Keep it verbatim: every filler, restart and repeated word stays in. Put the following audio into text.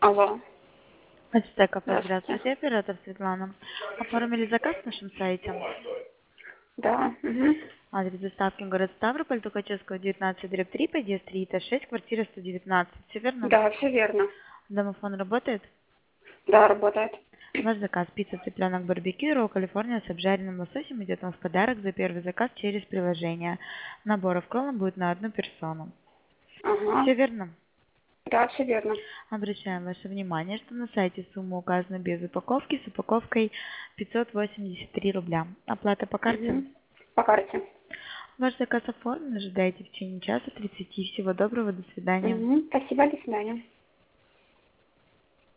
Алло. Ацтек кафе, Здравствуйте. здравствуйте, оператор Светлана. Оформили заказ на нашем сайте. Да. Угу. Адрес доставки город Ставрополь, Тухачевского, девятнадцать, дробь три, подъезд три, этаж шесть, квартира сто девятнадцать. Все верно? Да, все верно. Домофон работает? Да, работает. Ваш заказ пицца, цыпленок, барбекю, ролл Калифорния с обжаренным лососем идет вам в подарок за первый заказ через приложение. Набор колы будет на одну персону. Ага. Все верно? Да, все верно. Обращаем ваше внимание, что на сайте сумма указана без упаковки, с упаковкой пятьсот восемьдесят три рубля. Оплата по карте? Угу. По карте. Ваш заказ оформлен, ожидайте в течение часа тридцати. Всего доброго, до свидания. Угу. Спасибо, до свидания.